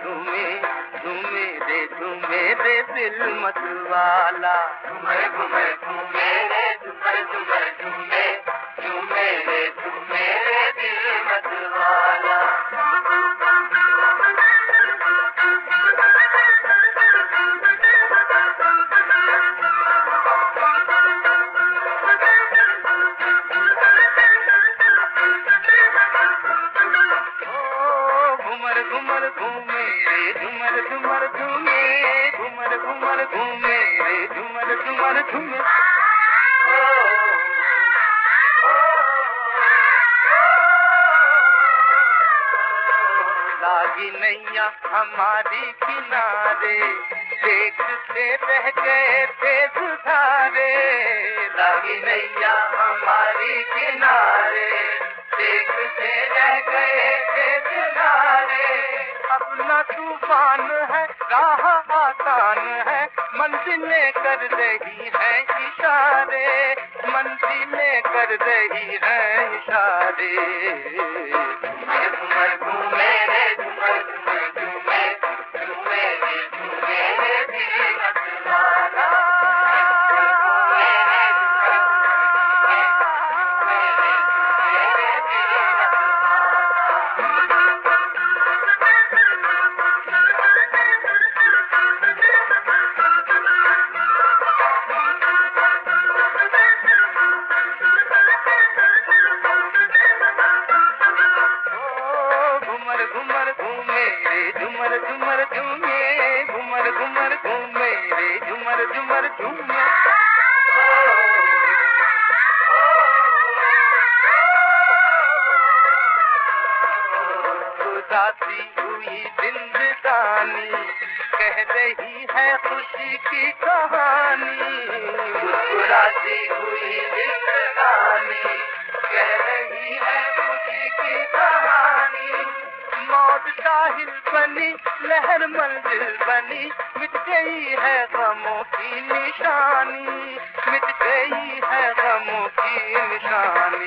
झूमे झूमे रे दिल मतवाला। झूमे झूमे झूमे रे झूमर झूमर झूमे झूमे रे दिल मतवाला। घूमर घूमे रे झूमर झूमर झूमे घूमर घूमर घूमे रे झूमर झूमर झूमे। लागी नैया हमारी किनारे देखते रह गए थे सुधारे। लागी नैया हमारी किनारे देखते रह गए थे सुधारे। अपना तूफान है राह आसान है मंजिलें कर रही है इशारे। मंजिलें कर रही है इशारे। झूमर घूमे रे झूमर झूमर झूमे झूमे रे दिल मतवाला। घूमर घूमे रे झूमर झूमर झूमे घूमर घूमर घूमे रे झूमर झूमर झूमे। उदासी हुई जिंदगानी कह रही है खुशी की कहानी। उदासी हुई जिंदगानी कह रही है खुशी की कहानी। मौत साहिल बनी लहर मंजिल बनी मिट गई है गमों की निशानी। मिट गई है गमों की निशानी।